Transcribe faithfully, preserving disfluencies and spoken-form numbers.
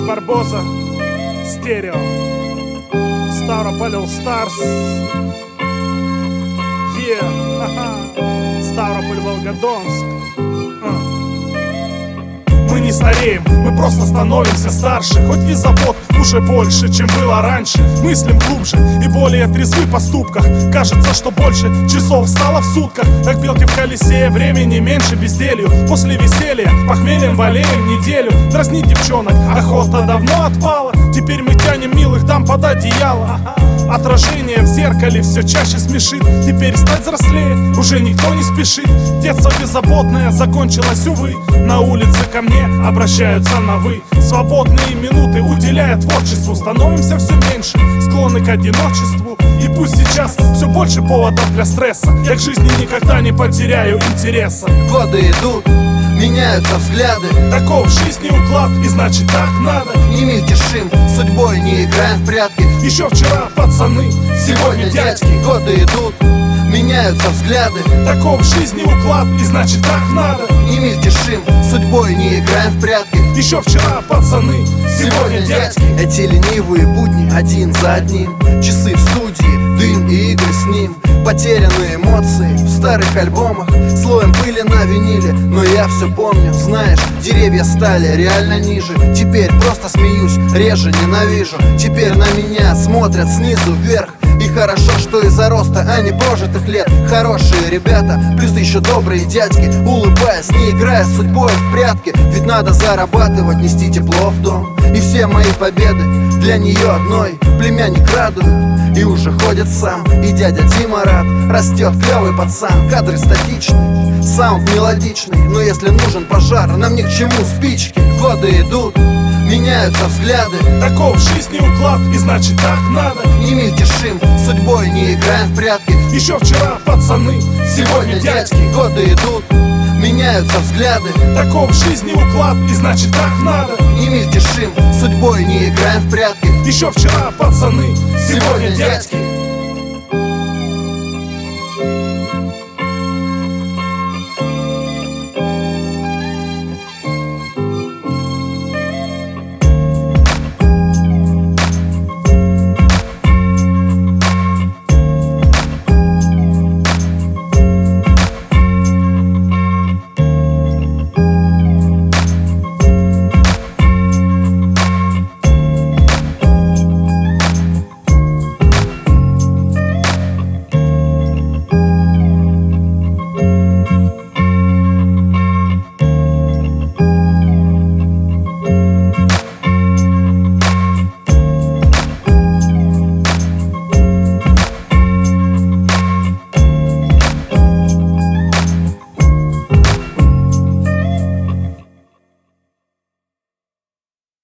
Барбоза, Стерео, Ставрополь All Stars, yeah, ха-ха. Ставрополь, Волгодонск. uh. Мы не стареем, мы просто становимся старше. Хоть и забот уже больше, чем было раньше. Мыслим глубже и более трезвы в поступках. Кажется, что больше часов стало в сутках. Как белки в колесе, времени меньше безделью. После веселья похмельем болеем неделю. Дразнить девчонок охота давно отпала. Теперь мы тянем милых дам под одеяло. Отражение в зеркале все чаще смешит. Теперь стать взрослее уже никто не спешит. Детство беззаботное закончилось, увы. На улице ко мне обращаются на вы. Свободные минуты уделяя творчеству. Становимся все меньше, склонны к одиночеству. И пусть сейчас все больше поводов для стресса, я к жизни никогда не потеряю интереса. Годы идут, меняются взгляды. Таков в жизни уклад, и значит так надо. Не мельтешим, судьбой не играем в прятки. Еще вчера пацаны, сегодня дядьки. Годы идут, меняются взгляды. Таков в жизни уклад, и значит так надо. Не мельтешим, судьбой не играем в прятки. Еще вчера пацаны, сегодня дядьки. Эти ленивые будни один за одним. Часы в студии, дым и игры с ним. Потерянные эмоции в старых альбомах. Слоем пыли на виниле, но я все помню. Знаешь, деревья стали реально ниже. Теперь просто смеюсь, реже ненавижу. Теперь на меня смотрят снизу вверх. И хорошо, что из-за роста, а не прожитых лет. Хорошие ребята, плюс еще добрые дядьки. Улыбаясь, не играя с судьбой в прятки. Ведь надо зарабатывать, нести тепло в дом. И все мои победы для нее одной. Племянник радует и уже ходит сам. И дядя Дима рад, растет клевый пацан. Кадры статичные, саунд мелодичный. Но если нужен пожар, нам ни к чему спички. Годы идут, меняются взгляды. Таков в жизни уклад, и значит так надо. Не мельтешим, судьбой не играем в прятки. Еще вчера пацаны, сегодня дядьки. Годы идут, меняются взгляды. Таков в жизни уклад, и значит так надо. Не мельтешим, судьбой не играем в прятки. Еще вчера пацаны, сегодня дядьки.